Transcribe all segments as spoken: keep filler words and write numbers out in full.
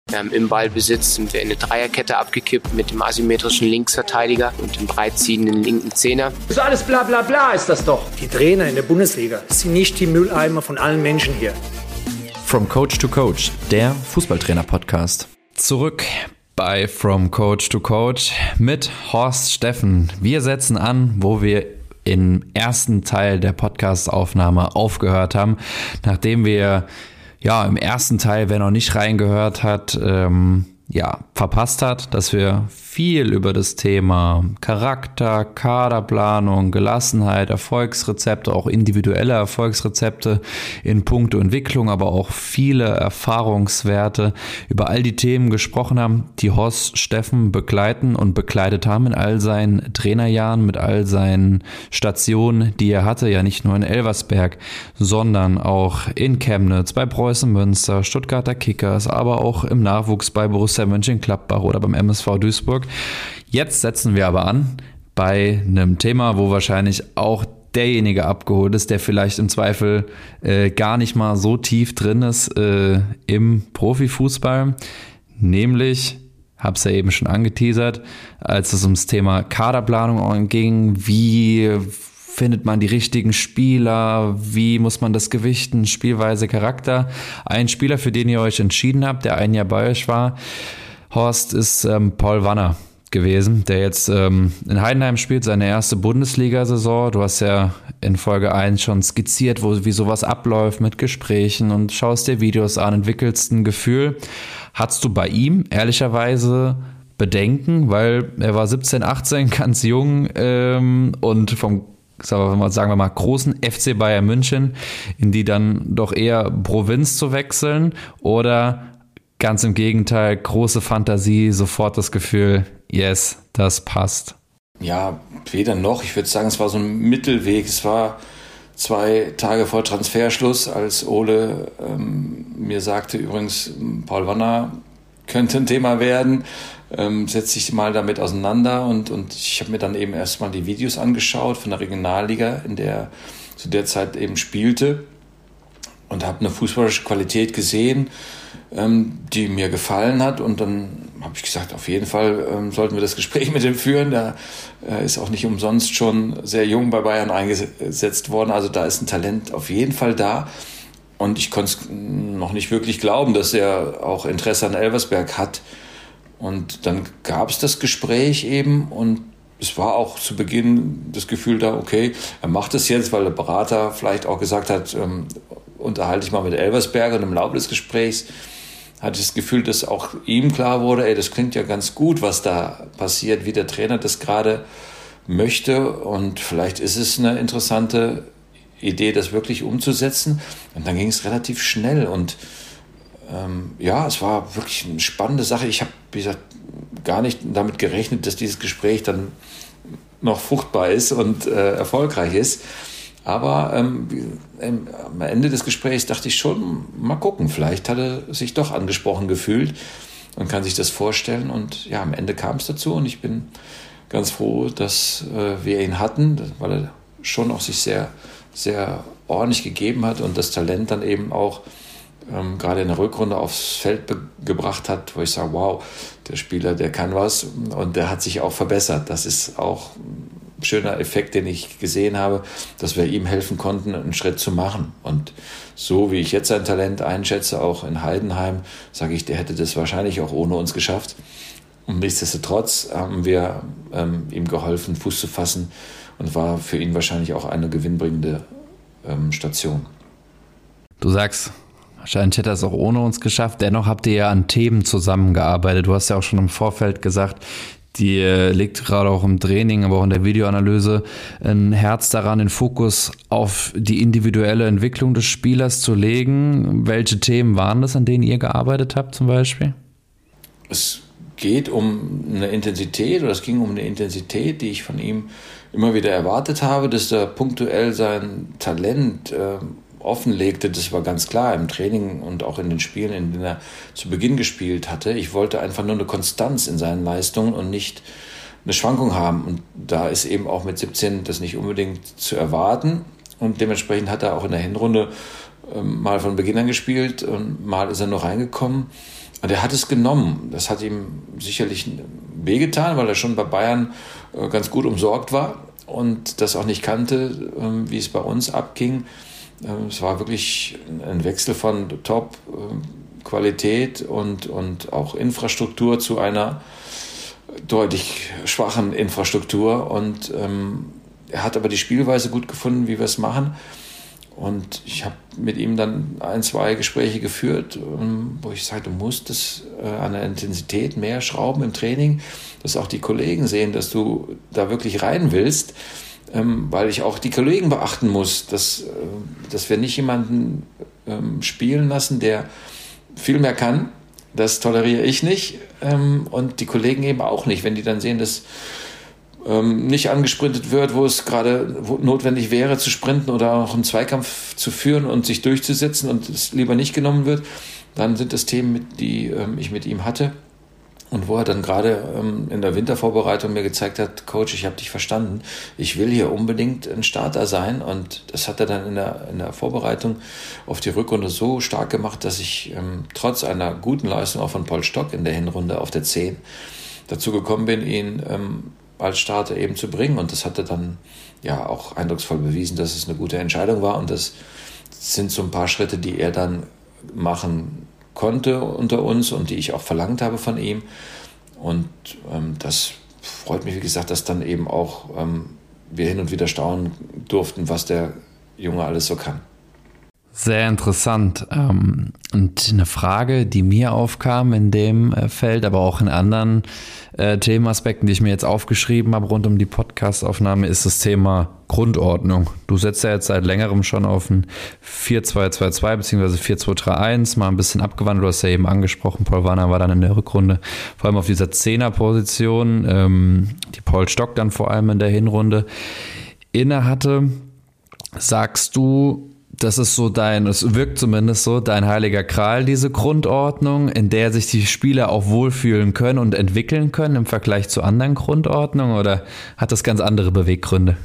Ähm, Im Ballbesitz sind wir in eine Dreierkette abgekippt mit dem asymmetrischen Linksverteidiger und dem breitziehenden linken Zehner. So alles bla bla bla ist das doch. Die Trainer in der Bundesliga sind nicht die Mülleimer von allen Menschen hier. From Coach to Coach, der Fußballtrainer-Podcast. Zurück bei From Coach to Coach mit Horst Steffen. Wir setzen an, wo wir im ersten Teil der Podcast-Aufnahme aufgehört haben, nachdem wir ja im ersten Teil, wer noch nicht reingehört hat, ähm, ja verpasst hat, dass wir viel über das Thema Charakter, Kaderplanung, Gelassenheit, Erfolgsrezepte, auch individuelle Erfolgsrezepte in puncto Entwicklung, aber auch viele Erfahrungswerte über all die Themen gesprochen haben, die Horst Steffen begleiten und begleitet haben in all seinen Trainerjahren, mit all seinen Stationen, die er hatte, ja nicht nur in Elversberg, sondern auch in Chemnitz, bei Preußen Münster, Stuttgarter Kickers, aber auch im Nachwuchs bei Borussia Mönchengladbach oder beim M S V Duisburg. Jetzt setzen wir aber an bei einem Thema, wo wahrscheinlich auch derjenige abgeholt ist, der vielleicht im Zweifel äh, gar nicht mal so tief drin ist äh, im Profifußball, nämlich, habe es ja eben schon angeteasert, als es ums Thema Kaderplanung ging, wie findet man die richtigen Spieler, wie muss man das gewichten, Spielweise, Charakter. Ein Spieler, für den ihr euch entschieden habt, der ein Jahr bei euch war, Horst, ist ähm, Paul Wanner gewesen, der jetzt ähm, in Heidenheim spielt, seine erste Bundesliga-Saison. Du hast ja in Folge eins schon skizziert, wo, wie sowas abläuft mit Gesprächen und schaust dir Videos an, entwickelst ein Gefühl. Hattest du bei ihm ehrlicherweise Bedenken, weil er war siebzehn, achtzehn, ganz jung ähm, und vom sagen wir mal, großen F C Bayern München, in die dann doch eher Provinz zu wechseln, oder ganz im Gegenteil, große Fantasie, sofort das Gefühl, yes, das passt? Ja, weder noch. Ich würde sagen, es war so ein Mittelweg. Es war zwei Tage vor Transferschluss, als Ole ähm, mir sagte, übrigens, Paul Wanner könnte ein Thema werden. Ähm, setz dich mal damit auseinander, und, und ich habe mir dann eben erstmal die Videos angeschaut von der Regionalliga, in der er zu der Zeit eben spielte, und habe eine fußballische Qualität gesehen, ähm, die mir gefallen hat, und dann habe ich gesagt, auf jeden Fall ähm, sollten wir das Gespräch mit ihm führen. Der äh, ist auch nicht umsonst schon sehr jung bei Bayern eingesetzt worden, also da ist ein Talent auf jeden Fall da. Und ich konnte es noch nicht wirklich glauben, dass er auch Interesse an Elversberg hat. Und dann gab es das Gespräch eben, und es war auch zu Beginn das Gefühl da, okay, er macht es jetzt, weil der Berater vielleicht auch gesagt hat, ähm, unterhalte ich mal mit Elversberg, und im Laufe des Gesprächs hatte ich das Gefühl, dass auch ihm klar wurde, ey, das klingt ja ganz gut, was da passiert, wie der Trainer das gerade möchte, und vielleicht ist es eine interessante Idee, das wirklich umzusetzen. Und dann ging es relativ schnell, und ähm, ja, es war wirklich eine spannende Sache. Ich habe, wie gesagt, gar nicht damit gerechnet, dass dieses Gespräch dann noch fruchtbar ist und äh, erfolgreich ist. Aber ähm, ähm, am Ende des Gesprächs dachte ich schon, mal gucken, vielleicht hat er sich doch angesprochen gefühlt und kann sich das vorstellen. Und ja, am Ende kam es dazu, und ich bin ganz froh, dass äh, wir ihn hatten, weil er schon auch sich sehr, sehr ordentlich gegeben hat und das Talent dann eben auch ähm, gerade in der Rückrunde aufs Feld be- gebracht hat, wo ich sage, wow, der Spieler, der kann was, und der hat sich auch verbessert. Das ist auch ein schöner Effekt, den ich gesehen habe, dass wir ihm helfen konnten, einen Schritt zu machen. Und so wie ich jetzt sein Talent einschätze, auch in Heidenheim, sage ich, der hätte das wahrscheinlich auch ohne uns geschafft. Und nichtsdestotrotz haben wir ähm, ihm geholfen, Fuß zu fassen, und war für ihn wahrscheinlich auch eine gewinnbringende ähm, Station. Du sagst, wahrscheinlich hätte er es auch ohne uns geschafft. Dennoch habt ihr ja an Themen zusammengearbeitet. Du hast ja auch schon im Vorfeld gesagt, die äh, legt gerade auch im Training, aber auch in der Videoanalyse ein Herz daran, den Fokus auf die individuelle Entwicklung des Spielers zu legen. Welche Themen waren das, an denen ihr gearbeitet habt zum Beispiel? Es geht um eine Intensität, oder es ging um eine Intensität, die ich von ihm immer wieder erwartet habe, dass er punktuell sein Talent äh, offenlegte. Das war ganz klar im Training und auch in den Spielen, in denen er zu Beginn gespielt hatte. Ich wollte einfach nur eine Konstanz in seinen Leistungen und nicht eine Schwankung haben. Und da ist eben auch mit siebzehn das nicht unbedingt zu erwarten. Und dementsprechend hat er auch in der Hinrunde äh, mal von Beginn an gespielt und mal ist er noch reingekommen. Und er hat es genommen. Das hat ihm sicherlich wehgetan, weil er schon bei Bayern ganz gut umsorgt war und das auch nicht kannte, wie es bei uns abging. Es war wirklich ein Wechsel von Top-Qualität und, und auch Infrastruktur zu einer deutlich schwachen Infrastruktur. Und ähm, er hat aber die Spielweise gut gefunden, wie wir es machen. Und ich habe mit ihm dann ein, zwei Gespräche geführt, wo ich sage, du musst es an der Intensität mehr schrauben im Training, dass auch die Kollegen sehen, dass du da wirklich rein willst, weil ich auch die Kollegen beachten muss, dass, dass wir nicht jemanden spielen lassen, der viel mehr kann. Das toleriere ich nicht und die Kollegen eben auch nicht, wenn die dann sehen, dass nicht angesprintet wird, wo es gerade notwendig wäre zu sprinten oder auch einen Zweikampf zu führen und sich durchzusetzen und es lieber nicht genommen wird, dann sind das Themen, die ich mit ihm hatte und wo er dann gerade in der Wintervorbereitung mir gezeigt hat, Coach, ich habe dich verstanden, ich will hier unbedingt ein Starter sein und das hat er dann in der, in der Vorbereitung auf die Rückrunde so stark gemacht, dass ich ähm, trotz einer guten Leistung auch von Paul Stock in der Hinrunde auf der zehn dazu gekommen bin, ihn ähm, als Starter eben zu bringen. Und das hat er dann ja auch eindrucksvoll bewiesen, dass es eine gute Entscheidung war. Und das sind so ein paar Schritte, die er dann machen konnte unter uns und die ich auch verlangt habe von ihm. Und ähm, das freut mich, wie gesagt, dass dann eben auch ähm, wir hin und wieder staunen durften, was der Junge alles so kann. Sehr interessant. Und eine Frage, die mir aufkam in dem Feld, aber auch in anderen Themenaspekten, die ich mir jetzt aufgeschrieben habe rund um die Podcast-Aufnahme, ist das Thema Grundordnung. Du setzt ja jetzt seit längerem schon auf ein vier zwei zwei zwei bzw. vier zwei drei eins, mal ein bisschen abgewandelt. Du hast ja eben angesprochen, Paul Wanner war dann in der Rückrunde vor allem auf dieser Zehner-Position, die Paul Stock dann vor allem in der Hinrunde inne hatte. Sagst du, das ist so dein, es wirkt zumindest so, dein heiliger Gral, diese Grundordnung, in der sich die Spieler auch wohlfühlen können und entwickeln können im Vergleich zu anderen Grundordnungen, oder hat das ganz andere Beweggründe?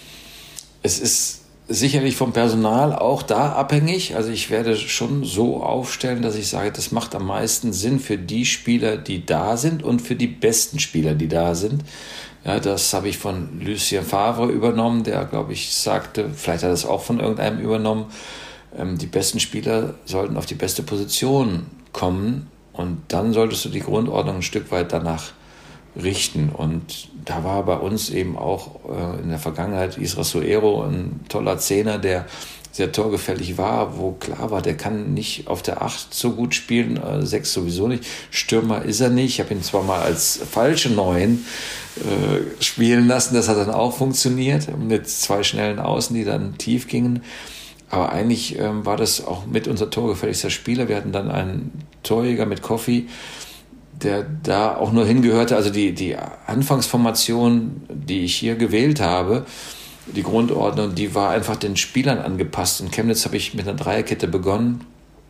Es ist sicherlich vom Personal auch da abhängig. Also ich werde schon so aufstellen, dass ich sage, das macht am meisten Sinn für die Spieler, die da sind und für die besten Spieler, die da sind. Ja, das habe ich von Lucien Favre übernommen, der, glaube ich, sagte, vielleicht hat er es auch von irgendeinem übernommen, ähm, die besten Spieler sollten auf die beste Position kommen und dann solltest du die Grundordnung ein Stück weit danach richten. Und da war bei uns eben auch äh, in der Vergangenheit Isra Suero ein toller Zehner, der sehr torgefällig war, wo klar war, der kann nicht auf der acht so gut spielen, äh, sechs sowieso nicht. Stürmer ist er nicht. Ich habe ihn zwar mal als falsche Neun äh, spielen lassen, das hat dann auch funktioniert, mit zwei schnellen Außen, die dann tief gingen. Aber eigentlich ähm, war das auch mit unser torgefälligster Spieler. Wir hatten dann einen Torjäger mit Koffi, der da auch nur hingehörte. Also die, die Anfangsformation, die ich hier gewählt habe, die Grundordnung, die war einfach den Spielern angepasst. In Chemnitz habe ich mit einer Dreierkette begonnen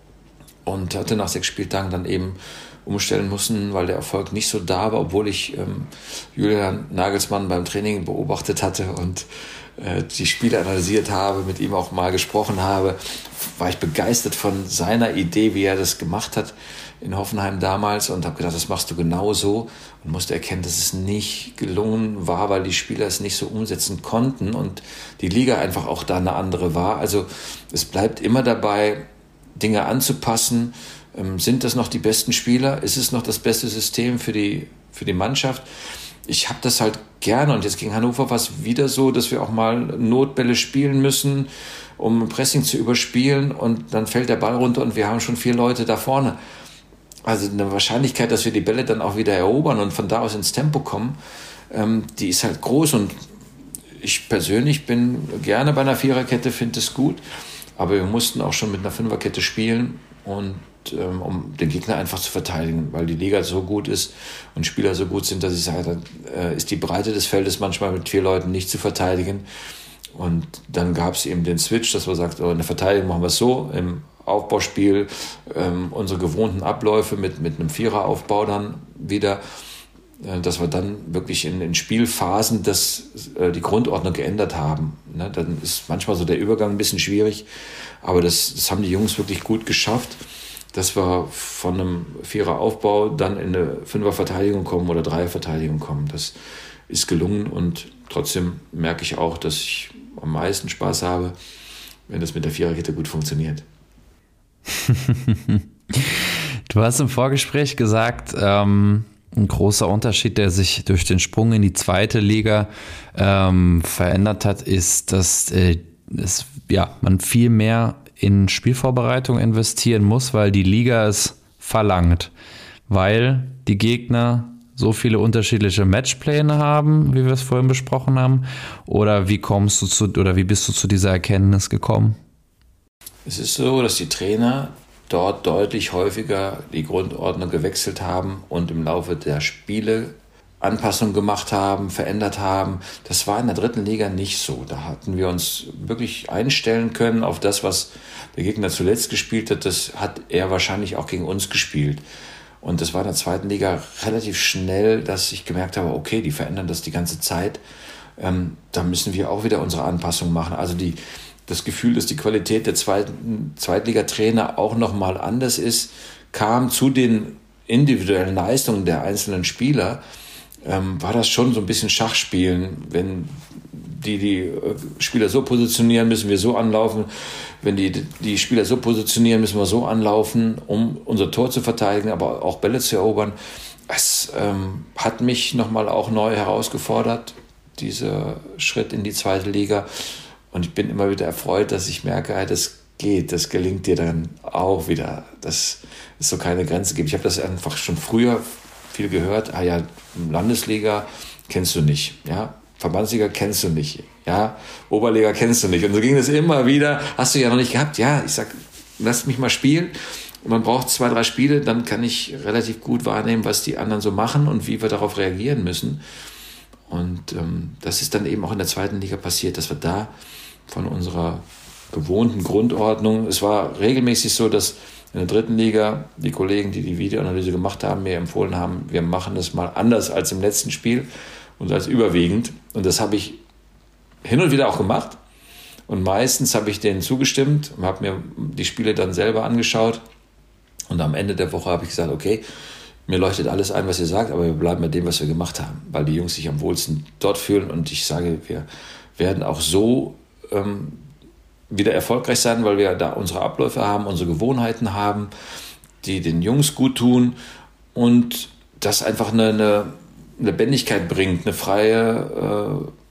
und hatte nach sechs Spieltagen dann eben umstellen müssen, weil der Erfolg nicht so da war, obwohl ich ähm, Julian Nagelsmann beim Training beobachtet hatte und äh, die Spiele analysiert habe, mit ihm auch mal gesprochen habe, war ich begeistert von seiner Idee, wie er das gemacht hat in Hoffenheim damals und habe gedacht, das machst du genauso, und musste erkennen, dass es nicht gelungen war, weil die Spieler es nicht so umsetzen konnten und die Liga einfach auch da eine andere war. Also es bleibt immer dabei, Dinge anzupassen. Ähm, sind das noch die besten Spieler? Ist es noch das beste System für die, für die Mannschaft? Ich habe das halt gerne, und jetzt gegen Hannover war es wieder so, dass wir auch mal Notbälle spielen müssen, um Pressing zu überspielen, und dann fällt der Ball runter und wir haben schon vier Leute da vorne. Also eine Wahrscheinlichkeit, dass wir die Bälle dann auch wieder erobern und von da aus ins Tempo kommen, ähm, die ist halt groß. Und ich persönlich bin gerne bei einer Viererkette, finde es gut. Aber wir mussten auch schon mit einer Fünferkette spielen, und ähm, um den Gegner einfach zu verteidigen, weil die Liga so gut ist und Spieler so gut sind, dass ich sage, dann äh, ist die Breite des Feldes manchmal mit vier Leuten nicht zu verteidigen. Und dann gab es eben den Switch, dass man sagt, oh, in der Verteidigung machen wir es so, im Aufbauspiel ähm, unsere gewohnten Abläufe mit, mit einem Viereraufbau dann wieder, äh, dass wir dann wirklich in, in Spielphasen das, äh, die Grundordnung geändert haben. Ne? Dann ist manchmal so der Übergang ein bisschen schwierig, aber das, das haben die Jungs wirklich gut geschafft, dass wir von einem Vierer-Aufbau dann in eine Fünfer-Verteidigung kommen oder Dreier-Verteidigung kommen. Das ist gelungen und trotzdem merke ich auch, dass ich am meisten Spaß habe, wenn das mit der Viererkette gut funktioniert. Du hast im Vorgespräch gesagt, ähm, ein großer Unterschied, der sich durch den Sprung in die zweite Liga ähm, verändert hat, ist, dass äh, es, ja, man viel mehr in Spielvorbereitung investieren muss, weil die Liga es verlangt, weil die Gegner so viele unterschiedliche Matchpläne haben, wie wir es vorhin besprochen haben? Oder wie kommst du zu, oder wie bist du zu dieser Erkenntnis gekommen? Es ist so, dass die Trainer dort deutlich häufiger die Grundordnung gewechselt haben und im Laufe der Spiele Anpassungen gemacht haben, verändert haben. Das war in der dritten Liga nicht so. Da hatten wir uns wirklich einstellen können auf das, was der Gegner zuletzt gespielt hat. Das hat er wahrscheinlich auch gegen uns gespielt. Und das war in der zweiten Liga relativ schnell, dass ich gemerkt habe, okay, die verändern das die ganze Zeit. Ähm, da müssen wir auch wieder unsere Anpassungen machen. Also die, das Gefühl, dass die Qualität der zweiten Zweitligatrainer auch nochmal anders ist, kam zu den individuellen Leistungen der einzelnen Spieler. Ähm, war das schon so ein bisschen Schachspielen. Wenn die die Spieler so positionieren, müssen wir so anlaufen. Wenn die die Spieler so positionieren, müssen wir so anlaufen, um unser Tor zu verteidigen, aber auch Bälle zu erobern. Es ähm, hat mich nochmal auch neu herausgefordert, dieser Schritt in die zweite Liga. Und ich bin immer wieder erfreut, dass ich merke, das geht, das gelingt dir dann auch wieder, dass es so keine Grenze gibt. Ich habe das einfach schon früher viel gehört. Ah ja, Landesliga kennst du nicht, ja, Verbandsliga kennst du nicht, ja, Oberliga kennst du nicht. Und so ging es immer wieder. Hast du ja noch nicht gehabt? Ja, ich sag, lass mich mal spielen. Und man braucht zwei, drei Spiele, dann kann ich relativ gut wahrnehmen, was die anderen so machen und wie wir darauf reagieren müssen. Und ähm, das ist dann eben auch in der zweiten Liga passiert, dass wir da von unserer gewohnten Grundordnung, es war regelmäßig so, dass in der dritten Liga die Kollegen, die die Videoanalyse gemacht haben, mir empfohlen haben, wir machen das mal anders als im letzten Spiel und als überwiegend. Und das habe ich hin und wieder auch gemacht. Und meistens habe ich denen zugestimmt und habe mir die Spiele dann selber angeschaut. Und am Ende der Woche habe ich gesagt, okay, mir leuchtet alles ein, was ihr sagt, aber wir bleiben bei dem, was wir gemacht haben, weil die Jungs sich am wohlsten dort fühlen. Und ich sage, wir werden auch so ähm, wieder erfolgreich sein, weil wir da unsere Abläufe haben, unsere Gewohnheiten haben, die den Jungs gut tun und das einfach eine, eine Lebendigkeit bringt, eine freie äh,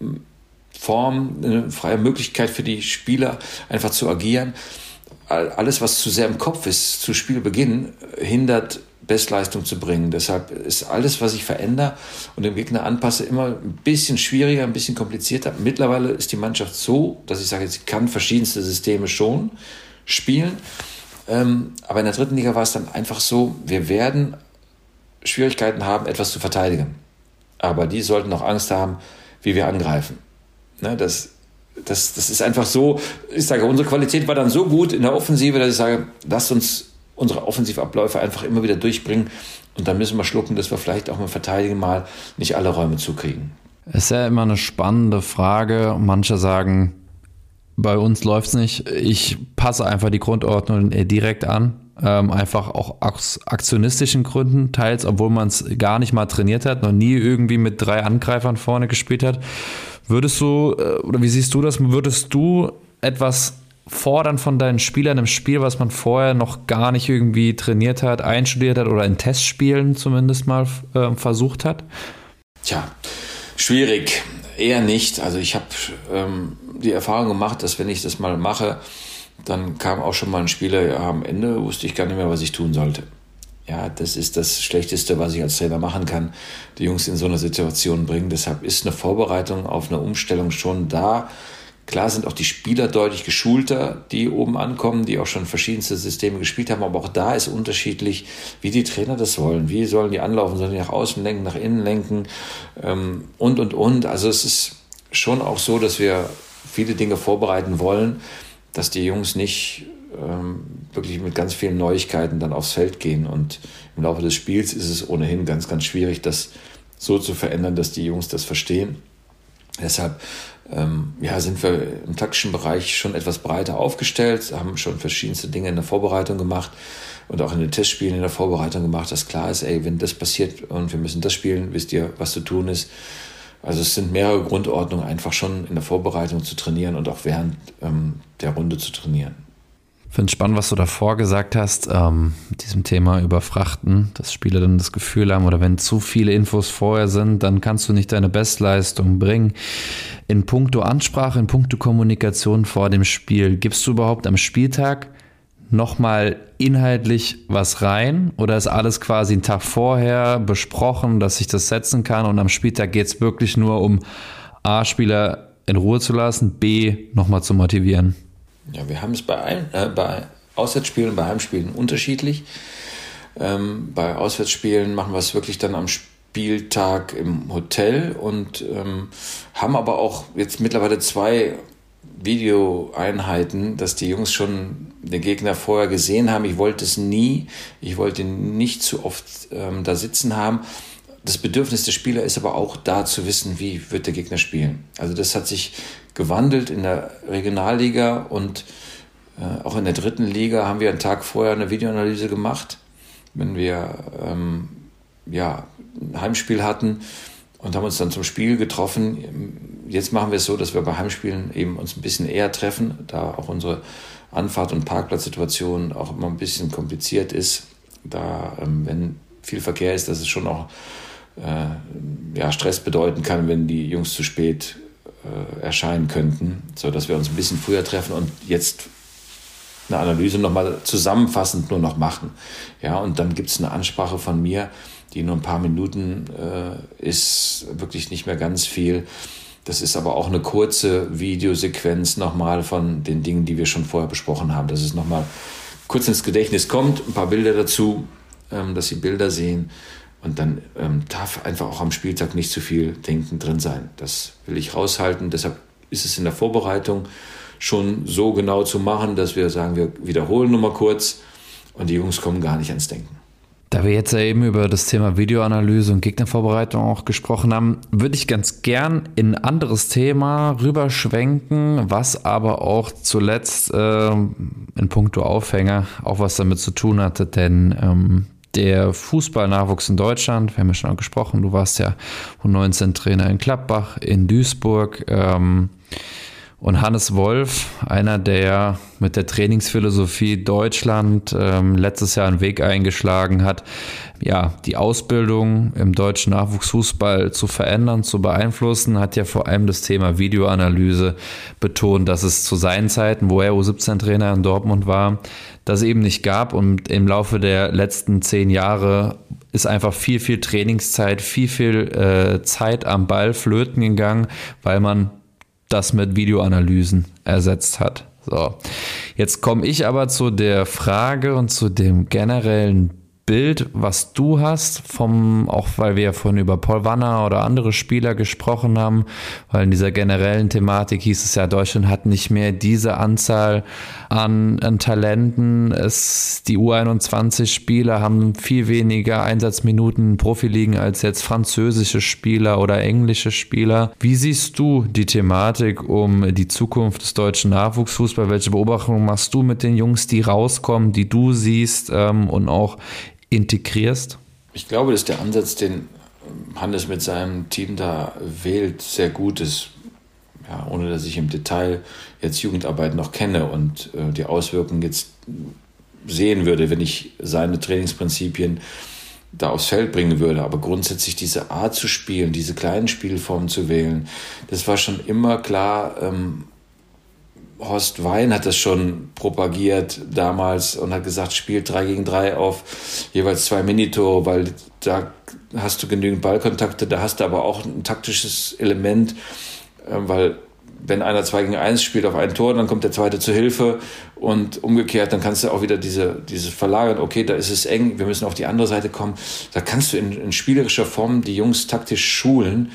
Form, eine freie Möglichkeit für die Spieler einfach zu agieren. Alles, was zu sehr im Kopf ist, zu Spielbeginn, hindert Bestleistung zu bringen. Deshalb ist alles, was ich verändere und dem Gegner anpasse, immer ein bisschen schwieriger, ein bisschen komplizierter. Mittlerweile ist die Mannschaft so, dass ich sage, sie kann verschiedenste Systeme schon spielen. Ähm, aber in der dritten Liga war es dann einfach so, wir werden Schwierigkeiten haben, etwas zu verteidigen. Aber die sollten auch Angst haben, wie wir angreifen. Ne, das, das, das ist einfach so, ich sage, unsere Qualität war dann so gut in der Offensive, dass ich sage, lasst uns unsere Offensivabläufe einfach immer wieder durchbringen und dann müssen wir schlucken, dass wir vielleicht auch mit Verteidigen mal nicht alle Räume zukriegen. Es ist ja immer eine spannende Frage. Manche sagen, bei uns läuft es nicht. Ich passe einfach die Grundordnung direkt an. Ähm, einfach auch aus aktionistischen Gründen, teils, obwohl man es gar nicht mal trainiert hat, noch nie irgendwie mit drei Angreifern vorne gespielt hat. Würdest du, oder wie siehst du das, würdest du etwas fordern von deinen Spielern im Spiel, was man vorher noch gar nicht irgendwie trainiert hat, einstudiert hat oder in Testspielen zumindest mal äh, versucht hat? Tja, schwierig. Eher nicht. Also ich habe ähm, die Erfahrung gemacht, dass wenn ich das mal mache, dann kam auch schon mal ein Spieler, ja, am Ende wusste ich gar nicht mehr, was ich tun sollte. Ja, das ist das Schlechteste, was ich als Trainer machen kann, die Jungs in so eine Situation bringen. Deshalb ist eine Vorbereitung auf eine Umstellung schon da. Klar sind auch die Spieler deutlich geschulter, die oben ankommen, die auch schon verschiedenste Systeme gespielt haben. Aber auch da ist unterschiedlich, wie die Trainer das wollen. Wie sollen die anlaufen? Sollen die nach außen lenken, nach innen lenken? Ähm, und, und, und. Also es ist schon auch so, dass wir viele Dinge vorbereiten wollen, dass die Jungs nicht ähm, wirklich mit ganz vielen Neuigkeiten dann aufs Feld gehen. Und im Laufe des Spiels ist es ohnehin ganz, ganz schwierig, das so zu verändern, dass die Jungs das verstehen. Deshalb ähm, ja, sind wir im taktischen Bereich schon etwas breiter aufgestellt, haben schon verschiedenste Dinge in der Vorbereitung gemacht. und auch in den Testspielen in der Vorbereitung gemacht, dass klar ist, ey, wenn das passiert und wir müssen das spielen, wisst ihr, was zu tun ist. Also es sind mehrere Grundordnungen, einfach schon in der Vorbereitung zu trainieren und auch während ähm, der Runde zu trainieren. Ich finde es spannend, was du davor gesagt hast, ähm, mit diesem Thema Überfrachten, dass Spieler dann das Gefühl haben, oder wenn zu viele Infos vorher sind, dann kannst du nicht deine Bestleistung bringen. In puncto Ansprache, in puncto Kommunikation vor dem Spiel, gibst du überhaupt am Spieltag nochmal inhaltlich was rein oder ist alles quasi einen Tag vorher besprochen, dass ich das setzen kann und am Spieltag geht es wirklich nur um A, Spieler in Ruhe zu lassen, B, nochmal zu motivieren? Ja, wir haben es bei, ein, äh, bei Auswärtsspielen und bei Heimspielen unterschiedlich. Ähm, bei Auswärtsspielen machen wir es wirklich dann am Spieltag im Hotel und ähm, haben aber auch jetzt mittlerweile zwei Videoeinheiten, dass die Jungs schon den Gegner vorher gesehen haben. Ich wollte es nie, ich wollte nicht zu oft ähm, da sitzen haben. Das Bedürfnis der Spieler ist aber auch da zu wissen, wie wird der Gegner spielen. Also das hat sich gewandelt in der Regionalliga und äh, auch in der dritten Liga haben wir einen Tag vorher eine Videoanalyse gemacht, wenn wir ähm, ja, ein Heimspiel hatten und haben uns dann zum Spiel getroffen. Jetzt machen wir es so, dass wir bei Heimspielen eben uns ein bisschen eher treffen, da auch unsere Anfahrt- und Parkplatzsituation auch immer ein bisschen kompliziert ist. Da, ähm, wenn viel Verkehr ist, dass es schon auch äh, ja, Stress bedeuten kann, wenn die Jungs zu spät äh, erscheinen könnten, sodass wir uns ein bisschen früher treffen und jetzt eine Analyse nochmal zusammenfassend nur noch machen. Ja, und dann gibt es eine Ansprache von mir, die nur ein paar Minuten äh, ist, wirklich nicht mehr ganz viel. Das ist aber auch eine kurze Videosequenz nochmal von den Dingen, die wir schon vorher besprochen haben. Dass es nochmal kurz ins Gedächtnis kommt, ein paar Bilder dazu, ähm, dass sie Bilder sehen. Und dann ähm, darf einfach auch am Spieltag nicht zu viel Denken drin sein. Das will ich raushalten. Deshalb ist es in der Vorbereitung schon so genau zu machen, dass wir sagen, wir wiederholen nochmal kurz und die Jungs kommen gar nicht ans Denken. Da wir jetzt ja eben über das Thema Videoanalyse und Gegnervorbereitung auch gesprochen haben, würde ich ganz gern in ein anderes Thema rüberschwenken, was aber auch zuletzt äh, in puncto Aufhänger auch was damit zu tun hatte, denn ähm, der Fußballnachwuchs in Deutschland, wir haben ja schon gesprochen, du warst ja U neunzehn Trainer in Gladbach, in Duisburg, ähm, und Hannes Wolf, einer, der mit der Trainingsphilosophie Deutschland ähm, letztes Jahr einen Weg eingeschlagen hat, ja, die Ausbildung im deutschen Nachwuchsfußball zu verändern, zu beeinflussen, hat ja vor allem das Thema Videoanalyse betont, dass es zu seinen Zeiten, wo er U siebzehn Trainer in Dortmund war, das eben nicht gab und im Laufe der letzten zehn Jahre ist einfach viel, viel Trainingszeit, viel, viel äh, Zeit am Ball flöten gegangen, weil man das mit Videoanalysen ersetzt hat. So, jetzt komme ich aber zu der Frage und zu dem generellen Bild, was du hast, vom, auch weil wir ja vorhin über Paul Wanner oder andere Spieler gesprochen haben, weil in dieser generellen Thematik hieß es ja, Deutschland hat nicht mehr diese Anzahl an, an Talenten. Es, die U einundzwanzig Spieler haben viel weniger Einsatzminuten in Profiligen als jetzt französische Spieler oder englische Spieler. Wie siehst du die Thematik um die Zukunft des deutschen Nachwuchsfußballs? Welche Beobachtungen machst du mit den Jungs, die rauskommen, die du siehst ähm, und auch integrierst? Ich glaube, dass der Ansatz, den Hannes mit seinem Team da wählt, sehr gut ist. Ja, ohne dass ich im Detail jetzt Jugendarbeit noch kenne und äh, die Auswirkungen jetzt sehen würde, wenn ich seine Trainingsprinzipien da aufs Feld bringen würde. Aber grundsätzlich diese Art zu spielen, diese kleinen Spielformen zu wählen, das war schon immer klar. Ähm, Horst Wein hat das schon propagiert damals und hat gesagt, spielt drei gegen drei auf jeweils zwei Minitore, weil da hast du genügend Ballkontakte, da hast du aber auch ein taktisches Element, weil wenn einer zwei gegen eins spielt auf ein Tor, dann kommt der zweite zur Hilfe und umgekehrt, dann kannst du auch wieder diese, dieses verlagern, okay, da ist es eng, wir müssen auf die andere Seite kommen. Da kannst du in, in spielerischer Form die Jungs taktisch schulen.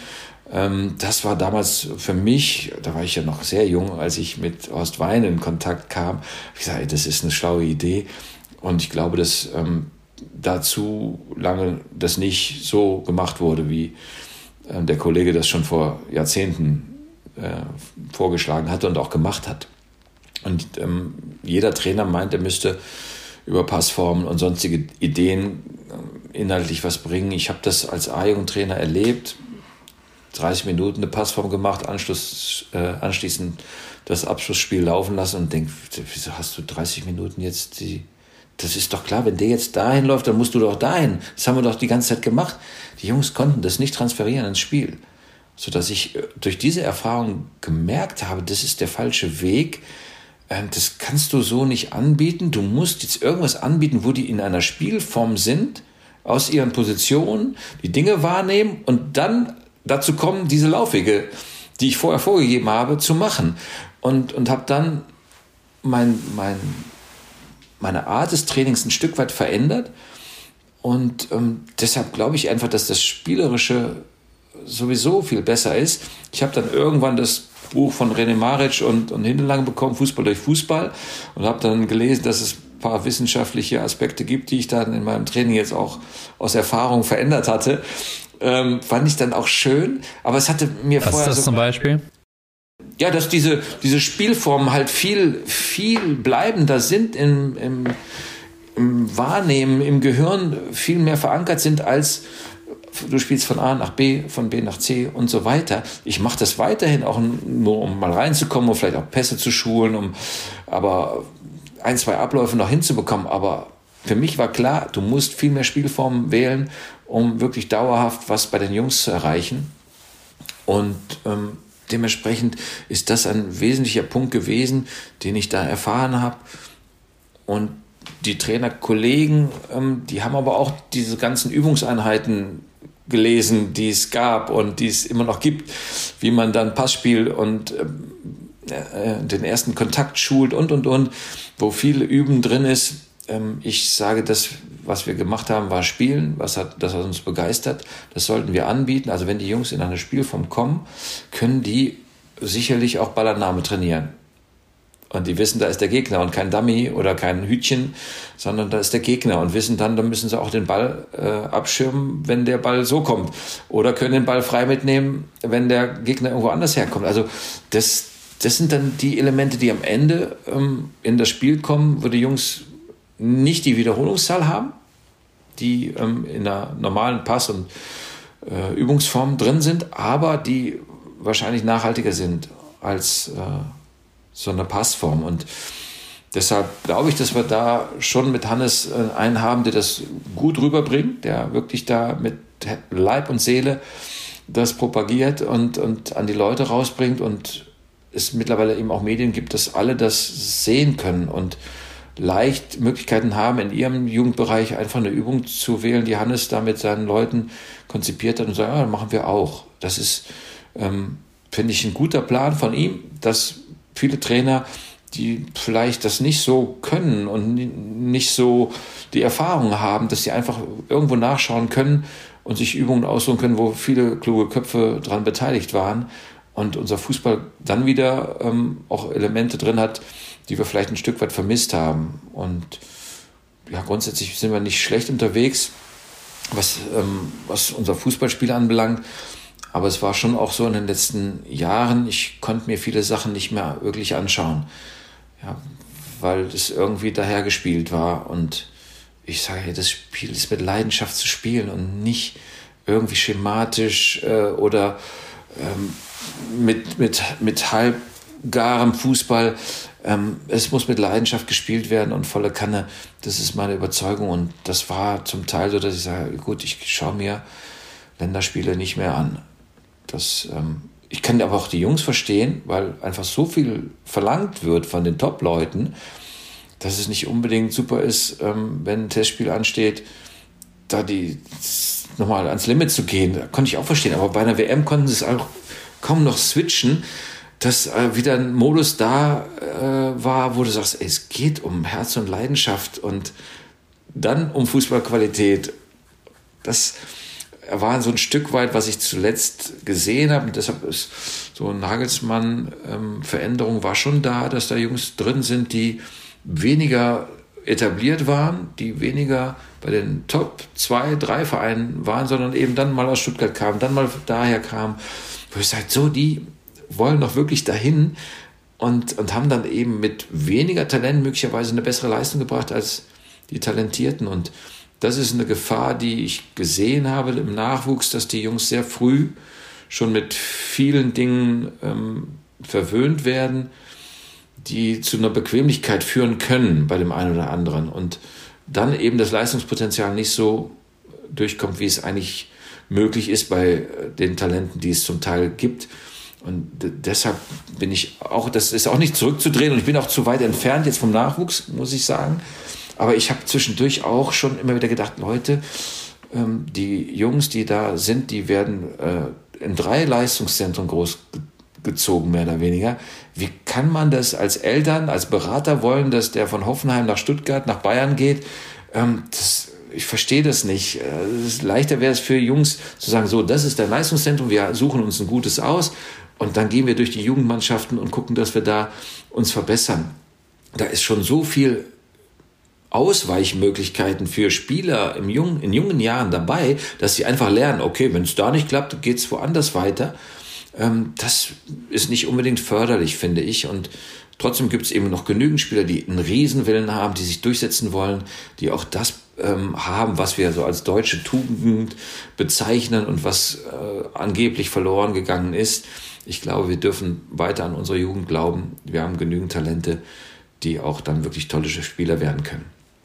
Das war damals für mich, da war ich ja noch sehr jung, als ich mit Horst Wein in Kontakt kam. Ich sage, das ist eine schlaue Idee. Und ich glaube, dass ähm, dazu lange das nicht so gemacht wurde, wie äh, der Kollege das schon vor Jahrzehnten äh, vorgeschlagen hatte und auch gemacht hat. Und ähm, jeder Trainer meint, er müsste über Passformen und sonstige Ideen inhaltlich was bringen. Ich habe das als A-Jugendtrainer erlebt, dreißig Minuten eine Passform gemacht, Anschluss, äh, anschließend das Abschlussspiel laufen lassen und denke, wieso hast du dreißig Minuten jetzt die... Das ist doch klar, wenn der jetzt dahin läuft, dann musst du doch dahin. Das haben wir doch die ganze Zeit gemacht. Die Jungs konnten das nicht transferieren ins Spiel. Sodass ich durch diese Erfahrung gemerkt habe, das ist der falsche Weg. Das kannst du so nicht anbieten. Du musst jetzt irgendwas anbieten, wo die in einer Spielform sind, aus ihren Positionen, die Dinge wahrnehmen und dann dazu kommen, diese Laufwege, die ich vorher vorgegeben habe, zu machen. Und, und habe dann mein... mein meine Art des Trainings ein Stück weit verändert und ähm, deshalb glaube ich einfach, dass das Spielerische sowieso viel besser ist. Ich habe dann irgendwann das Buch von René Maric und, und Hindelang bekommen, Fußball durch Fußball, und habe dann gelesen, dass es ein paar wissenschaftliche Aspekte gibt, die ich dann in meinem Training jetzt auch aus Erfahrung verändert hatte. Ähm, fand ich dann auch schön, aber es hatte mir Was vorher... Was ist das so zum Beispiel? Ja, dass diese, diese Spielformen halt viel, viel bleibender sind im, im, im Wahrnehmen, im Gehirn viel mehr verankert sind als du spielst von A nach B, von B nach C und so weiter. Ich mache das weiterhin auch nur, um mal reinzukommen, um vielleicht auch Pässe zu schulen, um aber ein, zwei Abläufe noch hinzubekommen. Aber für mich war klar, du musst viel mehr Spielformen wählen, um wirklich dauerhaft was bei den Jungs zu erreichen. Und ähm, dementsprechend ist das ein wesentlicher Punkt gewesen, den ich da erfahren habe. Und die Trainerkollegen, ähm, die haben aber auch diese ganzen Übungseinheiten gelesen, die es gab und die es immer noch gibt, wie man dann Passspiel und äh, den ersten Kontakt schult und, und, und, wo viel Üben drin ist. Ähm, ich sage, das, was wir gemacht haben, war Spielen. Was hat, das hat uns begeistert. Das sollten wir anbieten. Also wenn die Jungs in eine Spielform kommen, können die sicherlich auch Ballannahme trainieren. Und die wissen, da ist der Gegner und kein Dummy oder kein Hütchen, sondern da ist der Gegner und wissen dann, dann müssen sie auch den Ball äh, abschirmen, wenn der Ball so kommt. Oder können den Ball frei mitnehmen, wenn der Gegner irgendwo anders herkommt. Also das, das sind dann die Elemente, die am Ende ähm, in das Spiel kommen, wo die Jungs nicht die Wiederholungszahl haben, die ähm, in einer normalen Pass- und äh, Übungsform drin sind, aber die wahrscheinlich nachhaltiger sind als äh, so eine Passform. Und deshalb glaube ich, dass wir da schon mit Hannes äh, einen haben, der das gut rüberbringt, der wirklich da mit Leib und Seele das propagiert und, und an die Leute rausbringt und es mittlerweile eben auch Medien gibt, dass alle das sehen können und leicht Möglichkeiten haben, in ihrem Jugendbereich einfach eine Übung zu wählen, die Hannes da mit seinen Leuten konzipiert hat und sagt, ja, machen wir auch. Das ist, ähm, finde ich, ein guter Plan von ihm, dass viele Trainer, die vielleicht das nicht so können und nicht so die Erfahrung haben, dass sie einfach irgendwo nachschauen können und sich Übungen aussuchen können, wo viele kluge Köpfe dran beteiligt waren und unser Fußball dann wieder ähm, auch Elemente drin hat, die wir vielleicht ein Stück weit vermisst haben. Und ja, grundsätzlich sind wir nicht schlecht unterwegs, was, ähm, was unser Fußballspiel anbelangt. Aber es war schon auch so in den letzten Jahren, ich konnte mir viele Sachen nicht mehr wirklich anschauen, ja, weil es irgendwie dahergespielt war. Und ich sage, hey, das Spiel ist mit Leidenschaft zu spielen und nicht irgendwie schematisch äh, oder ähm, mit, mit, mit halbgarem Fußball. Ähm, es muss mit Leidenschaft gespielt werden und volle Kanne. Das ist meine Überzeugung. Und das war zum Teil so, dass ich sage, gut, ich schaue mir Länderspiele nicht mehr an. Das, ähm, ich kann aber auch die Jungs verstehen, weil einfach so viel verlangt wird von den Top-Leuten, dass es nicht unbedingt super ist, ähm, wenn ein Testspiel ansteht, da die nochmal ans Limit zu gehen. Da konnte ich auch verstehen. Aber bei einer W M konnten sie es auch kaum noch switchen, dass äh, wieder ein Modus da äh, war, wo du sagst, ey, es geht um Herz und Leidenschaft und dann um Fußballqualität. Das war so ein Stück weit, was ich zuletzt gesehen habe. Und deshalb ist so ein Nagelsmann-Veränderung ähm, war schon da, dass da Jungs drin sind, die weniger etabliert waren, die weniger bei den Top zwei, drei Vereinen waren, sondern eben dann mal aus Stuttgart kamen, dann mal daher kamen. Wo ich sage, so, die wollen doch wirklich dahin und, und haben dann eben mit weniger Talent möglicherweise eine bessere Leistung gebracht als die Talentierten. Und das ist eine Gefahr, die ich gesehen habe im Nachwuchs, dass die Jungs sehr früh schon mit vielen Dingen ähm, verwöhnt werden, die zu einer Bequemlichkeit führen können bei dem einen oder anderen. Und dann eben das Leistungspotenzial nicht so durchkommt, wie es eigentlich möglich ist bei den Talenten, die es zum Teil gibt. Und d- deshalb bin ich auch, das ist auch nicht zurückzudrehen und ich bin auch zu weit entfernt jetzt vom Nachwuchs, muss ich sagen. Aber ich habe zwischendurch auch schon immer wieder gedacht, Leute, ähm, die Jungs, die da sind, die werden äh, in drei Leistungszentren großgezogen, mehr oder weniger. Wie kann man das als Eltern, als Berater wollen, dass der von Hoffenheim nach Stuttgart, nach Bayern geht? Ähm, das Ich verstehe das nicht. Es leichter wäre es für Jungs zu sagen, so, das ist der Leistungszentrum, wir suchen uns ein gutes aus und dann gehen wir durch die Jugendmannschaften und gucken, dass wir da uns verbessern. Da ist schon so viel Ausweichmöglichkeiten für Spieler im jungen, in jungen Jahren dabei, dass sie einfach lernen, okay, wenn es da nicht klappt, geht es woanders weiter. Ähm, das ist nicht unbedingt förderlich, finde ich. Und trotzdem gibt es eben noch genügend Spieler, die einen Riesenwillen haben, die sich durchsetzen wollen, die auch das ähm, haben, was wir so als deutsche Tugend bezeichnen und was äh, angeblich verloren gegangen ist. Ich glaube, wir dürfen weiter an unsere Jugend glauben. Wir haben genügend Talente, die auch dann wirklich tolle Spieler werden können.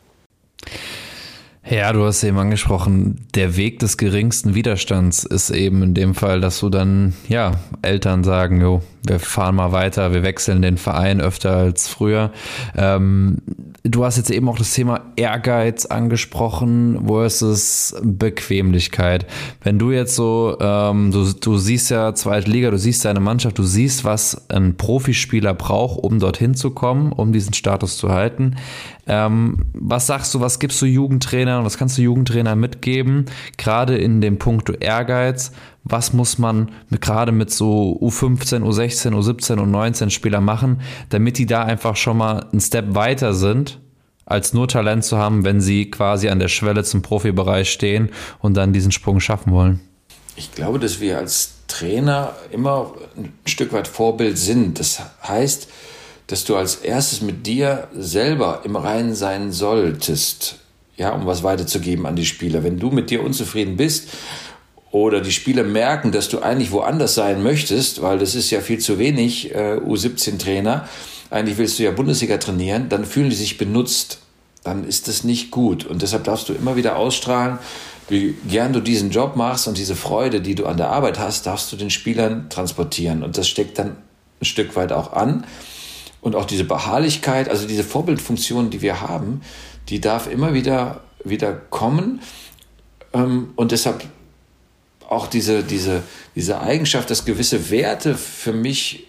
Ja, du hast eben angesprochen, der Weg des geringsten Widerstands ist eben in dem Fall, dass du dann, ja, Eltern sagen, jo, wir fahren mal weiter, wir wechseln den Verein öfter als früher. Ähm, du hast jetzt eben auch das Thema Ehrgeiz angesprochen versus Bequemlichkeit. Wenn du jetzt so, ähm, du, du siehst ja zweite Liga, du siehst deine Mannschaft, du siehst, was ein Profispieler braucht, um dorthin zu kommen, um diesen Status zu halten. Ähm, was sagst du, was gibst du Jugendtrainern, was kannst du Jugendtrainern mitgeben, gerade in dem Punkt Ehrgeiz? Was muss man mit, gerade mit so U fünfzehn, U sechzehn, U siebzehn und neunzehn Spieler machen, damit die da einfach schon mal einen Step weiter sind, als nur Talent zu haben, wenn sie quasi an der Schwelle zum Profibereich stehen und dann diesen Sprung schaffen wollen? Ich glaube, dass wir als Trainer immer ein Stück weit Vorbild sind. Das heißt, dass du als erstes mit dir selber im Reinen sein solltest, ja, um was weiterzugeben an die Spieler. Wenn du mit dir unzufrieden bist oder die Spieler merken, dass du eigentlich woanders sein möchtest, weil das ist ja viel zu wenig äh, U siebzehn Trainer, eigentlich willst du ja Bundesliga trainieren, dann fühlen die sich benutzt. Dann ist das nicht gut. Und deshalb darfst du immer wieder ausstrahlen, wie gern du diesen Job machst und diese Freude, die du an der Arbeit hast, darfst du den Spielern transportieren. Und das steckt dann ein Stück weit auch an. Und auch diese Beharrlichkeit, also diese Vorbildfunktion, die wir haben, die darf immer wieder, wieder kommen. Und deshalb auch diese, diese, diese Eigenschaft, dass gewisse Werte für mich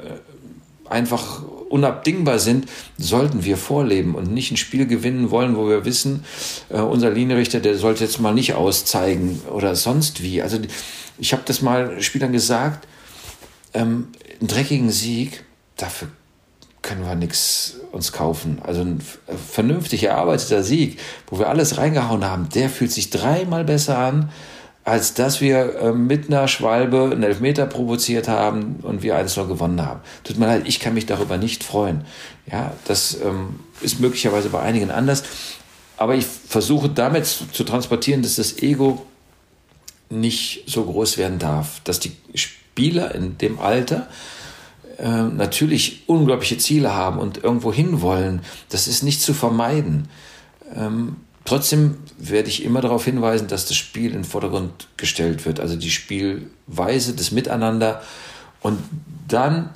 einfach unabdingbar sind, sollten wir vorleben und nicht ein Spiel gewinnen wollen, wo wir wissen, unser Linienrichter, der sollte jetzt mal nicht auszeigen oder sonst wie. Also ich habe das mal Spielern gesagt, einen dreckigen Sieg, dafür können wir nichts uns kaufen. Also ein vernünftig erarbeiteter Sieg, wo wir alles reingehauen haben, der fühlt sich dreimal besser an, als dass wir mit einer Schwalbe einen Elfmeter provoziert haben und wir eins null gewonnen haben. Tut mir leid, ich kann mich darüber nicht freuen. Ja, das ähm, ist möglicherweise bei einigen anders. Aber ich versuche damit zu, zu transportieren, dass das Ego nicht so groß werden darf. Dass die Spieler in dem Alter natürlich unglaubliche Ziele haben und irgendwo hinwollen, das ist nicht zu vermeiden. Ähm, trotzdem werde ich immer darauf hinweisen, dass das Spiel in den Vordergrund gestellt wird, also die Spielweise, das Miteinander. Und dann,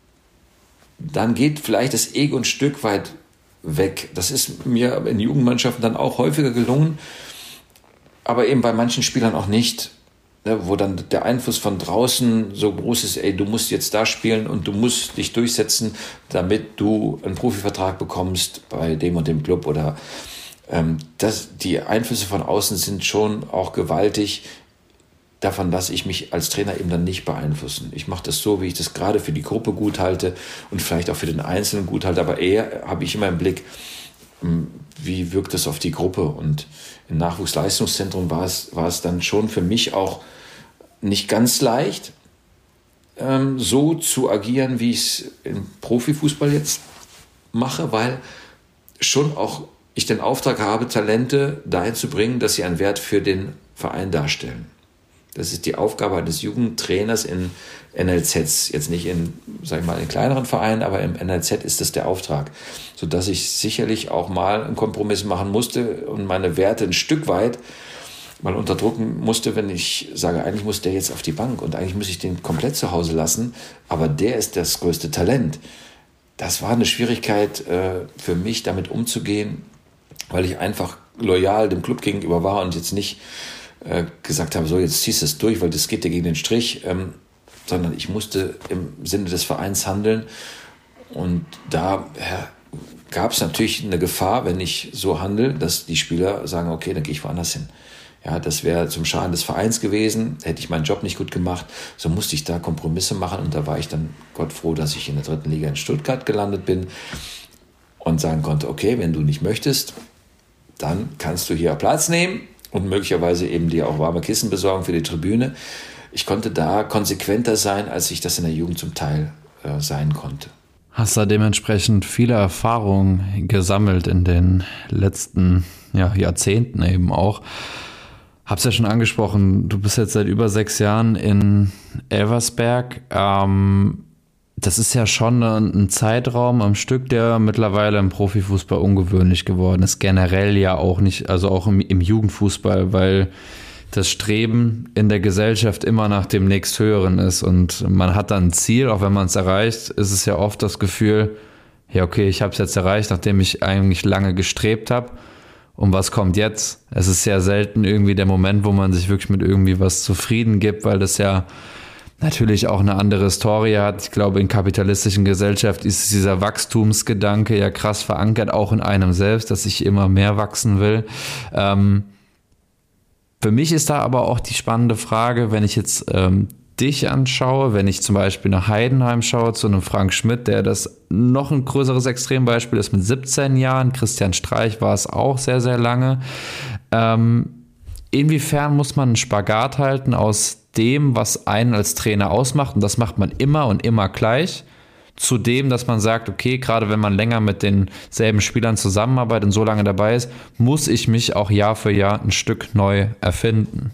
dann geht vielleicht das Ego ein Stück weit weg. Das ist mir in Jugendmannschaften dann auch häufiger gelungen, aber eben bei manchen Spielern auch nicht. Wo dann der Einfluss von draußen so groß ist, ey, du musst jetzt da spielen und du musst dich durchsetzen, damit du einen Profivertrag bekommst bei dem und dem Club. Oder ähm, das, die Einflüsse von außen sind schon auch gewaltig. Davon lasse ich mich als Trainer eben dann nicht beeinflussen. Ich mache das so, wie ich das gerade für die Gruppe gut halte und vielleicht auch für den Einzelnen gut halte, aber eher habe ich immer im Blick, wie wirkt das auf die Gruppe. Und im Nachwuchsleistungszentrum war es, war es dann schon für mich auch nicht ganz leicht, ähm, so zu agieren, wie ich es im Profifußball jetzt mache, weil schon auch ich den Auftrag habe, Talente dahin zu bringen, dass sie einen Wert für den Verein darstellen. Das ist die Aufgabe eines Jugendtrainers in N L Zs. Jetzt nicht in, sag ich mal, in kleineren Vereinen, aber im N L Z ist das der Auftrag. Sodass ich sicherlich auch mal einen Kompromiss machen musste und meine Werte ein Stück weit mal unterdrücken musste, wenn ich sage, eigentlich muss der jetzt auf die Bank und eigentlich muss ich den komplett zu Hause lassen, aber der ist das größte Talent. Das war eine Schwierigkeit äh, für mich, damit umzugehen, weil ich einfach loyal dem Club gegenüber war und jetzt nicht äh, gesagt habe, so jetzt ziehst du es durch, weil das geht dir gegen den Strich, ähm, sondern ich musste im Sinne des Vereins handeln und da ja, gab es natürlich eine Gefahr, wenn ich so handle, dass die Spieler sagen, okay, dann gehe ich woanders hin. Ja, das wäre zum Schaden des Vereins gewesen, hätte ich meinen Job nicht gut gemacht, so musste ich da Kompromisse machen und da war ich dann Gott froh, dass ich in der dritten Liga in Stuttgart gelandet bin und sagen konnte, okay, wenn du nicht möchtest, dann kannst du hier Platz nehmen und möglicherweise eben dir auch warme Kissen besorgen für die Tribüne. Ich konnte da konsequenter sein, als ich das in der Jugend zum Teil äh, sein konnte. Hast da dementsprechend viele Erfahrungen gesammelt in den letzten ja, Jahrzehnten eben auch. Hab's ja schon angesprochen, du bist jetzt seit über sechs Jahren in Elversberg. Ähm, das ist ja schon ein Zeitraum am Stück, der mittlerweile im Profifußball ungewöhnlich geworden ist. Generell ja auch nicht, also auch im, im Jugendfußball, weil das Streben in der Gesellschaft immer nach dem nächsthöheren ist und man hat dann ein Ziel, auch wenn man es erreicht, ist es ja oft das Gefühl, ja okay, ich habe es jetzt erreicht, nachdem ich eigentlich lange gestrebt habe. Und was kommt jetzt? Es ist sehr selten irgendwie der Moment, wo man sich wirklich mit irgendwie was zufrieden gibt, weil das ja natürlich auch eine andere Story hat. Ich glaube, in kapitalistischen Gesellschaft ist dieser Wachstumsgedanke ja krass verankert, auch in einem selbst, dass ich immer mehr wachsen will. Ähm, für mich ist da aber auch die spannende Frage, wenn ich jetzt ähm, dich anschaue, wenn ich zum Beispiel nach Heidenheim schaue, zu einem Frank Schmidt, der das noch ein größeres Extrembeispiel ist mit siebzehn Jahren, Christian Streich war es auch sehr, sehr lange. Ähm, inwiefern muss man einen Spagat halten aus dem, was einen als Trainer ausmacht, und das macht man immer und immer gleich, zu dem, dass man sagt, okay, gerade wenn man länger mit denselben Spielern zusammenarbeitet und so lange dabei ist, muss ich mich auch Jahr für Jahr ein Stück neu erfinden.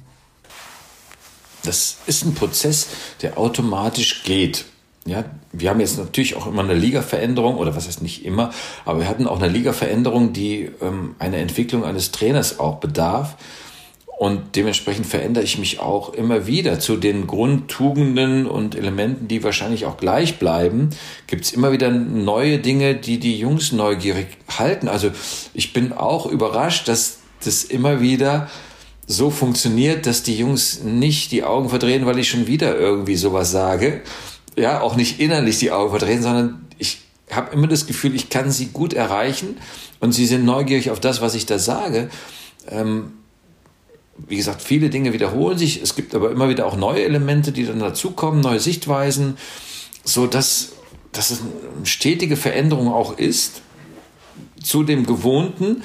Das ist ein Prozess, der automatisch geht. Ja, wir haben jetzt natürlich auch immer eine Ligaveränderung, oder was heißt nicht immer, aber wir hatten auch eine Ligaveränderung, die ähm, eine Entwicklung eines Trainers auch bedarf. Und dementsprechend verändere ich mich auch immer wieder zu den Grundtugenden und Elementen, die wahrscheinlich auch gleich bleiben. Gibt es immer wieder neue Dinge, die die Jungs neugierig halten. Also ich bin auch überrascht, dass das immer wieder so funktioniert, dass die Jungs nicht die Augen verdrehen, weil ich schon wieder irgendwie sowas sage. Ja, auch nicht innerlich die Augen verdrehen, sondern ich habe immer das Gefühl, ich kann sie gut erreichen und sie sind neugierig auf das, was ich da sage. Ähm, Wie gesagt, viele Dinge wiederholen sich. Es gibt aber immer wieder auch neue Elemente, die dann dazukommen, neue Sichtweisen, so dass, dass es eine stetige Veränderung auch ist zu dem Gewohnten.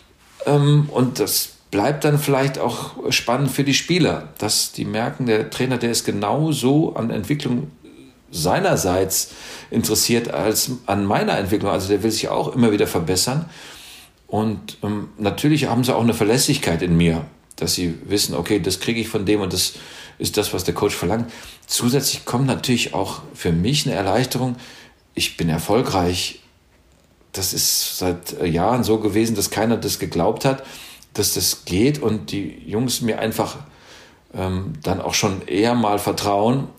Und das bleibt dann vielleicht auch spannend für die Spieler, dass die merken, der Trainer, der ist genauso an Entwicklung seinerseits interessiert als an meiner Entwicklung. Also der will sich auch immer wieder verbessern. Und ähm, natürlich haben sie auch eine Verlässlichkeit in mir, dass sie wissen, okay, das kriege ich von dem und das ist das, was der Coach verlangt. Zusätzlich kommt natürlich auch für mich eine Erleichterung. Ich bin erfolgreich. Das ist seit Jahren so gewesen, dass keiner das geglaubt hat, dass das geht und die Jungs mir einfach ähm, dann auch schon eher mal vertrauen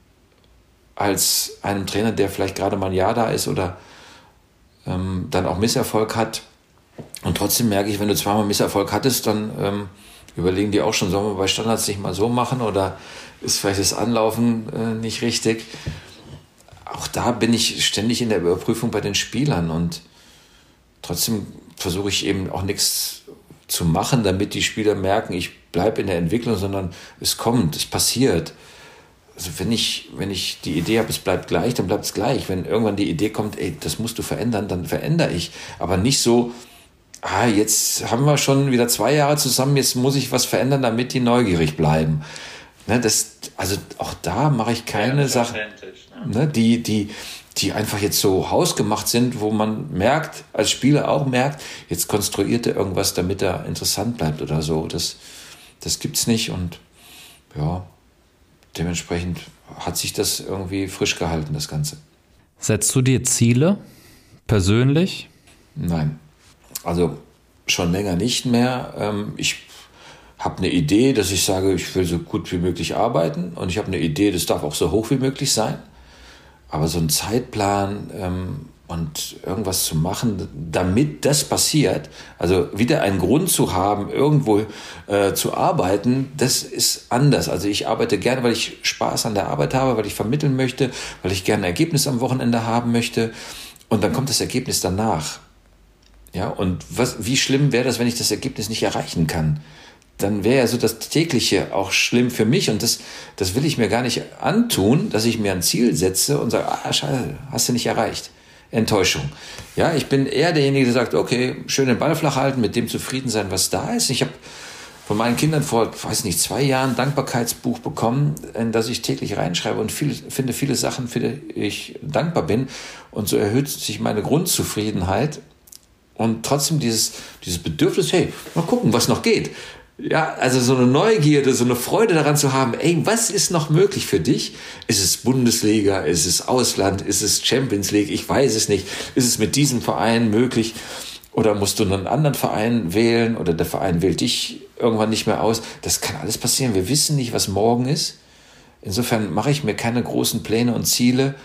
als einem Trainer, der vielleicht gerade mal ein Jahr da ist oder ähm, dann auch Misserfolg hat. Und trotzdem merke ich, wenn du zweimal Misserfolg hattest, dann ähm, überlegen die auch schon, sollen wir bei Standards nicht mal so machen oder ist vielleicht das Anlaufen äh, nicht richtig. Auch da bin ich ständig in der Überprüfung bei den Spielern und trotzdem versuche ich eben auch nichts zu machen, damit die Spieler merken, ich bleibe in der Entwicklung, sondern es kommt, es passiert. Also wenn ich, wenn ich die Idee habe, es bleibt gleich, dann bleibt es gleich. Wenn irgendwann die Idee kommt, ey, das musst du verändern, dann verändere ich. Aber nicht so, ah, jetzt haben wir schon wieder zwei Jahre zusammen, jetzt muss ich was verändern, damit die neugierig bleiben. Ne, das, also auch da mache ich keine ja, Sachen, ne? ne, die, die, die einfach jetzt so hausgemacht sind, wo man merkt, als Spieler auch merkt, jetzt konstruiert er irgendwas, damit er interessant bleibt oder so. Das, das gibt's nicht und ja, dementsprechend hat sich das irgendwie frisch gehalten, das Ganze. Setzt du dir Ziele persönlich? Nein, also schon länger nicht mehr. Ähm, ich habe eine Idee, dass ich sage, ich will so gut wie möglich arbeiten und ich habe eine Idee, das darf auch so hoch wie möglich sein. Aber so ein Zeitplan ähm, und irgendwas zu machen, damit das passiert, also wieder einen Grund zu haben, irgendwo äh, zu arbeiten, das ist anders. Also ich arbeite gerne, weil ich Spaß an der Arbeit habe, weil ich vermitteln möchte, weil ich gerne ein Ergebnis am Wochenende haben möchte und dann kommt das Ergebnis danach. Ja, und was, wie schlimm wäre das, wenn ich das Ergebnis nicht erreichen kann? Dann wäre ja so das Tägliche auch schlimm für mich und das, das will ich mir gar nicht antun, dass ich mir ein Ziel setze und sage, ah, scheiße, hast du nicht erreicht. Enttäuschung. Ja, ich bin eher derjenige, der sagt, okay, schön den Ball flach halten, mit dem zufrieden sein, was da ist. Ich habe von meinen Kindern vor, weiß nicht, zwei Jahren ein Dankbarkeitsbuch bekommen, in das ich täglich reinschreibe und viel, finde viele Sachen, für die ich dankbar bin. Und so erhöht sich meine Grundzufriedenheit und trotzdem dieses, dieses Bedürfnis, hey, mal gucken, was noch geht. Ja, also so eine Neugierde, so eine Freude daran zu haben, ey, was ist noch möglich für dich? Ist es Bundesliga, ist es Ausland, ist es Champions League? Ich weiß es nicht. Ist es mit diesem Verein möglich? Oder musst du einen anderen Verein wählen oder der Verein wählt dich irgendwann nicht mehr aus? Das kann alles passieren. Wir wissen nicht, was morgen ist. Insofern mache ich mir keine großen Pläne und Ziele,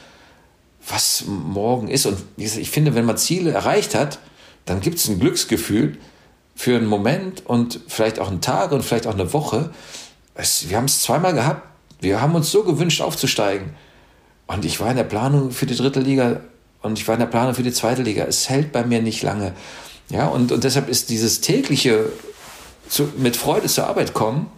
was morgen ist. Und wie gesagt, ich finde, wenn man Ziele erreicht hat, dann gibt es ein Glücksgefühl für einen Moment und vielleicht auch einen Tag und vielleicht auch eine Woche. Es, wir haben es zweimal gehabt. Wir haben uns so gewünscht, aufzusteigen. Und ich war in der Planung für die dritte Liga und ich war in der Planung für die zweite Liga. Es hält bei mir nicht lange. Ja, und, und deshalb ist dieses tägliche zu, mit Freude zur Arbeit kommen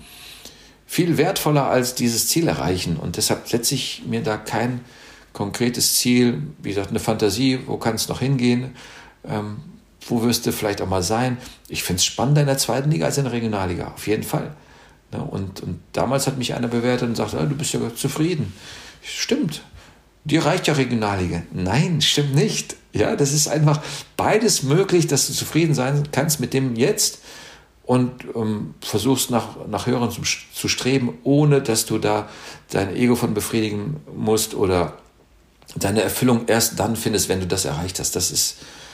viel wertvoller als dieses Ziel erreichen. Und deshalb setze ich mir da kein konkretes Ziel, wie gesagt, eine Fantasie, wo kann es noch hingehen, ähm, wo wirst du vielleicht auch mal sein. Ich finde es spannender in der zweiten Liga als in der Regionalliga, auf jeden Fall. Und, und damals hat mich einer bewertet und sagt, ah, du bist ja zufrieden. Stimmt, dir reicht ja Regionalliga. Nein, stimmt nicht. Ja, das ist einfach beides möglich, dass du zufrieden sein kannst mit dem Jetzt und ähm, versuchst nach, nach Höheren zu, zu streben, ohne dass du da dein Ego von befriedigen musst oder deine Erfüllung erst dann findest, wenn du das erreicht hast. Das ist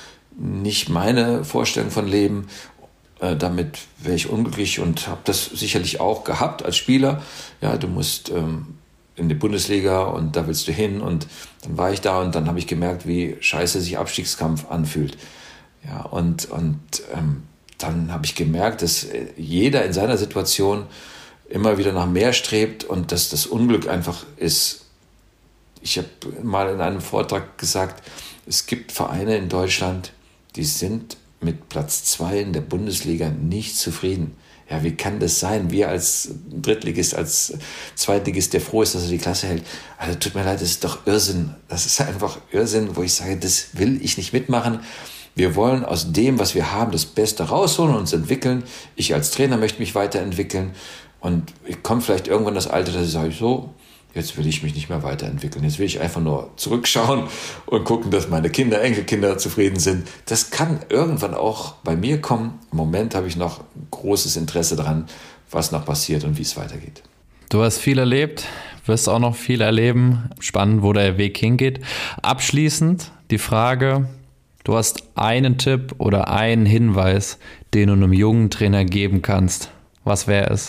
nicht meine Vorstellung von Leben. Äh, damit wäre ich unglücklich und habe das sicherlich auch gehabt als Spieler. Ja, du musst ähm, in die Bundesliga und da willst du hin und dann war ich da und dann habe ich gemerkt, wie scheiße sich Abstiegskampf anfühlt. Ja, und, und ähm, dann habe ich gemerkt, dass jeder in seiner Situation immer wieder nach mehr strebt und dass das Unglück einfach ist. Ich habe mal in einem Vortrag gesagt, es gibt Vereine in Deutschland, die sind mit Platz zwei in der Bundesliga nicht zufrieden. Ja, wie kann das sein? Wir als Drittligist, als Zweitligist, der froh ist, dass er die Klasse hält. Also tut mir leid, das ist doch Irrsinn. Das ist einfach Irrsinn, wo ich sage, das will ich nicht mitmachen. Wir wollen aus dem, was wir haben, das Beste rausholen und uns entwickeln. Ich als Trainer möchte mich weiterentwickeln. Und ich komme vielleicht irgendwann in das Alter, dass ich sage, so, jetzt will ich mich nicht mehr weiterentwickeln. Jetzt will ich einfach nur zurückschauen und gucken, dass meine Kinder, Enkelkinder zufrieden sind. Das kann irgendwann auch bei mir kommen. Im Moment habe ich noch großes Interesse daran, was noch passiert und wie es weitergeht. Du hast viel erlebt, wirst auch noch viel erleben. Spannend, wo der Weg hingeht. Abschließend die Frage, du hast einen Tipp oder einen Hinweis, den du einem jungen Trainer geben kannst. Was wäre es?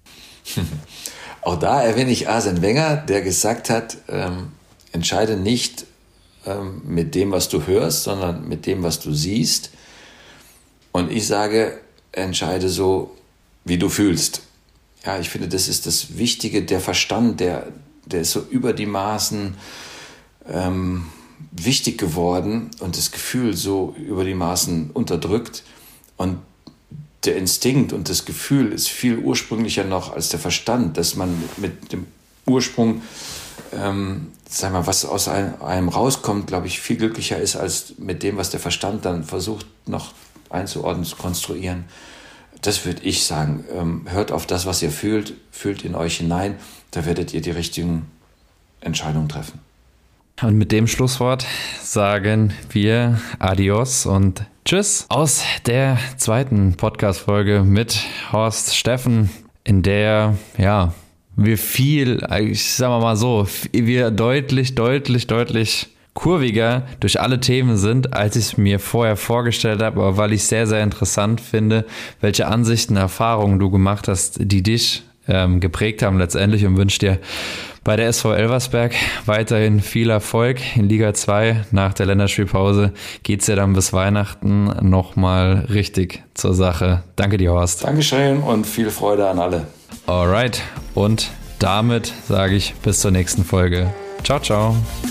Auch da erwähne ich Arsene Wenger, der gesagt hat, ähm, entscheide nicht ähm, mit dem, was du hörst, sondern mit dem, was du siehst. Und ich sage, entscheide so, wie du fühlst. Ja, ich finde, das ist das Wichtige. Der Verstand, der, der ist so über die Maßen ähm, wichtig geworden und das Gefühl so über die Maßen unterdrückt. Und der Instinkt und das Gefühl ist viel ursprünglicher noch als der Verstand, dass man mit dem Ursprung, ähm, sag mal, was aus einem, einem rauskommt, glaube ich, viel glücklicher ist als mit dem, was der Verstand dann versucht noch einzuordnen, zu konstruieren. das würde ich sagen. Ähm, hört auf das, was ihr fühlt, fühlt in euch hinein. Da werdet ihr die richtigen Entscheidungen treffen. Und mit dem Schlusswort sagen wir Adios und Tschüss aus der zweiten Podcast-Folge mit Horst Steffen, in der, ja, wir viel, ich sag mal so, wir deutlich, deutlich, deutlich kurviger durch alle Themen sind, als ich es mir vorher vorgestellt habe, aber weil ich sehr, sehr interessant finde, welche Ansichten, Erfahrungen du gemacht hast, die dich ähm, geprägt haben letztendlich, und wünsche dir bei der S V Elversberg weiterhin viel Erfolg in Liga zwei. Nach der Länderspielpause geht es ja dann bis Weihnachten nochmal richtig zur Sache. Danke dir, Horst. Dankeschön und viel Freude an alle. Alright, und damit sage ich bis zur nächsten Folge. Ciao, ciao.